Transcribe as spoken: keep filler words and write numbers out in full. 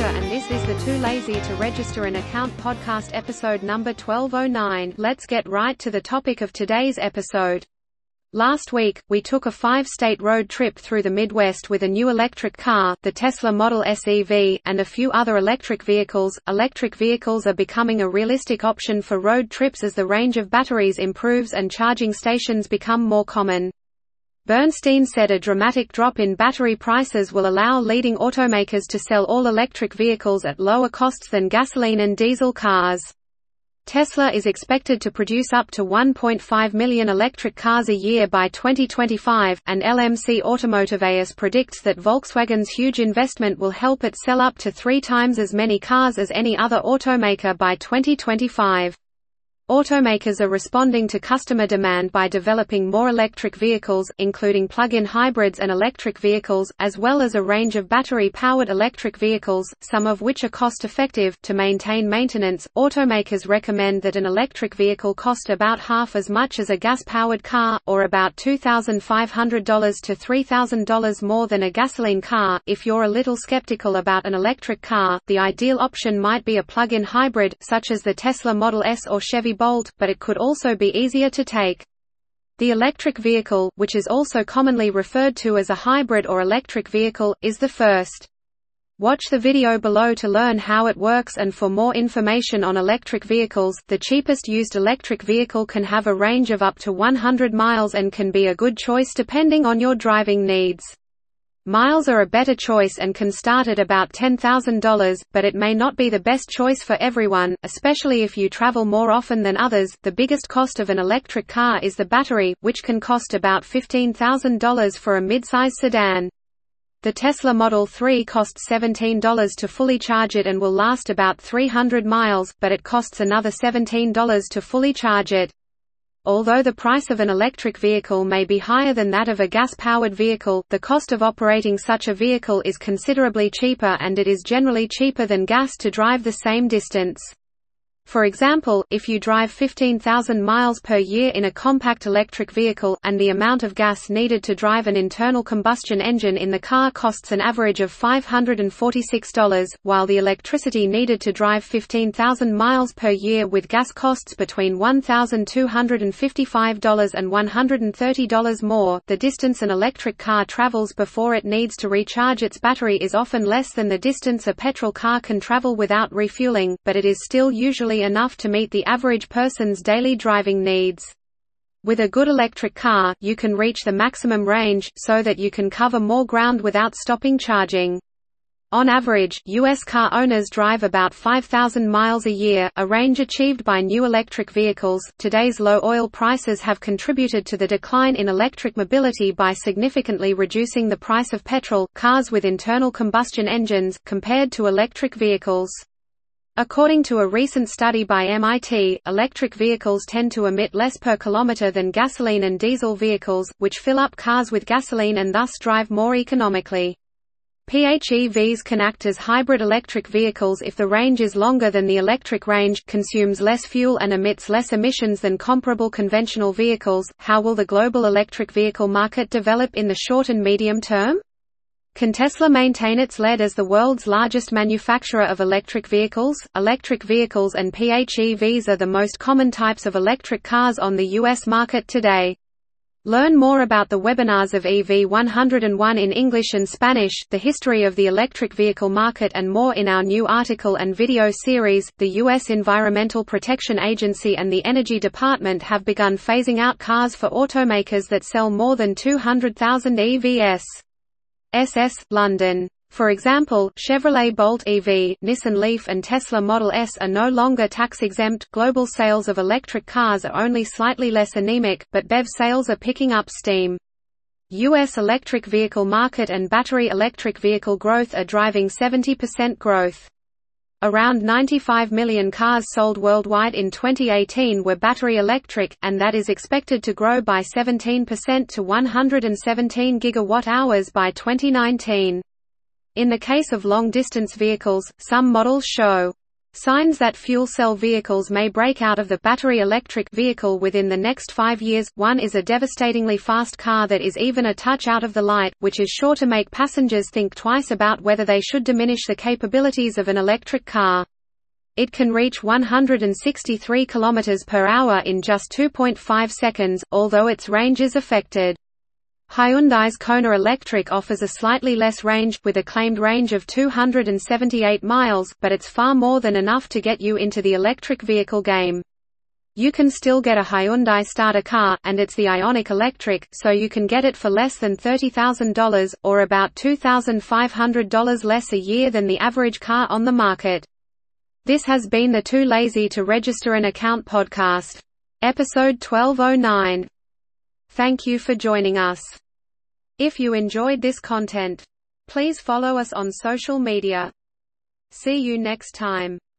and this is the Too Lazy to Register an Account podcast episode number twelve oh nine. Let's get right to the topic of today's episode. Last week, we took a five-state road trip through the Midwest with a new electric car, the Tesla Model S E V, and a few other electric vehicles. Electric vehicles are becoming a realistic option for road trips as the range of batteries improves and charging stations become more common. Bernstein said a dramatic drop in battery prices will allow leading automakers to sell all electric vehicles at lower costs than gasoline and diesel cars. Tesla is expected to produce up to one point five million electric cars a year by twenty twenty-five, and L M C Automotiveus predicts that Volkswagen's huge investment will help it sell up to three times as many cars as any other automaker by twenty twenty-five. Automakers are responding to customer demand by developing more electric vehicles, including plug-in hybrids and electric vehicles, as well as a range of battery-powered electric vehicles, some of which are cost-effective. To maintain maintenance, automakers recommend that an electric vehicle cost about half as much as a gas-powered car, or about two thousand five hundred dollars to three thousand dollars more than a gasoline car. If you're a little skeptical about an electric car, the ideal option might be a plug-in hybrid, such as the Tesla Model S or Chevy Bolt, but it could also be easier to take. The electric vehicle, which is also commonly referred to as a hybrid or electric vehicle, is the first. Watch the video below to learn how it works and for more information on electric vehicles. The cheapest used electric vehicle can have a range of up to one hundred miles and can be a good choice depending on your driving needs. Miles are a better choice and can start at about ten thousand dollars, but it may not be the best choice for everyone, especially if you travel more often than others. The biggest cost of an electric car is the battery, which can cost about fifteen thousand dollars for a midsize sedan. The Tesla Model three costs seventeen dollars to fully charge it and will last about three hundred miles, but it costs another seventeen dollars to fully charge it. Although the price of an electric vehicle may be higher than that of a gas-powered vehicle, the cost of operating such a vehicle is considerably cheaper, and it is generally cheaper than gas to drive the same distance. For example, if you drive fifteen thousand miles per year in a compact electric vehicle, and the amount of gas needed to drive an internal combustion engine in the car costs an average of five hundred forty-six dollars, while the electricity needed to drive fifteen thousand miles per year with gas costs between one thousand two hundred fifty-five dollars and one hundred thirty dollars more, the distance an electric car travels before it needs to recharge its battery is often less than the distance a petrol car can travel without refueling, but it is still usually enough to meet the average person's daily driving needs. With a good electric car, you can reach the maximum range, so that you can cover more ground without stopping charging. On average, U S car owners drive about five thousand miles a year, a range achieved by new electric vehicles. Today's low oil prices have contributed to the decline in electric mobility by significantly reducing the price of petrol cars with internal combustion engines, compared to electric vehicles. According to a recent study by M I T, electric vehicles tend to emit less per kilometer than gasoline and diesel vehicles, which fill up cars with gasoline and thus drive more economically. P H E Vs can act as hybrid electric vehicles if the range is longer than the electric range, consumes less fuel and emits less emissions than comparable conventional vehicles. How will the global electric vehicle market develop in the short and medium term? Can Tesla maintain its lead as the world's largest manufacturer of electric vehicles? Electric vehicles and P H E Vs are the most common types of electric cars on the U S market today. Learn more about the webinars of E V one oh one in English and Spanish, the history of the electric vehicle market and more in our new article and video series. The U S Environmental Protection Agency and the Energy Department have begun phasing out cars for automakers that sell more than two hundred thousand E Vs. S S, London. For example, Chevrolet Bolt E V, Nissan Leaf and Tesla Model S are no longer tax-exempt. Global sales of electric cars are only slightly less anemic, but B E V sales are picking up steam. U S electric vehicle market and battery electric vehicle growth are driving seventy percent growth. Around ninety-five million cars sold worldwide in twenty eighteen were battery electric, and that is expected to grow by seventeen percent to one hundred seventeen gigawatt-hours by twenty nineteen. In the case of long-distance vehicles, some models show Signs that fuel cell vehicles may break out of the battery electric vehicle within the next five years. One is a devastatingly fast car that is even a touch out of the light, which is sure to make passengers think twice about whether they should diminish the capabilities of an electric car. It can reach one hundred sixty-three kilometers per hour in just two point five seconds, although its range is affected. Hyundai's Kona Electric offers a slightly less range, with a claimed range of two hundred seventy-eight miles, but it's far more than enough to get you into the electric vehicle game. You can still get a Hyundai starter car, and it's the Ioniq Electric, so you can get it for less than thirty thousand dollars, or about two thousand five hundred dollars less a year than the average car on the market. This has been the Too Lazy to Register an Account podcast. Episode twelve oh nine. Thank you for joining us. If you enjoyed this content, please follow us on social media. See you next time.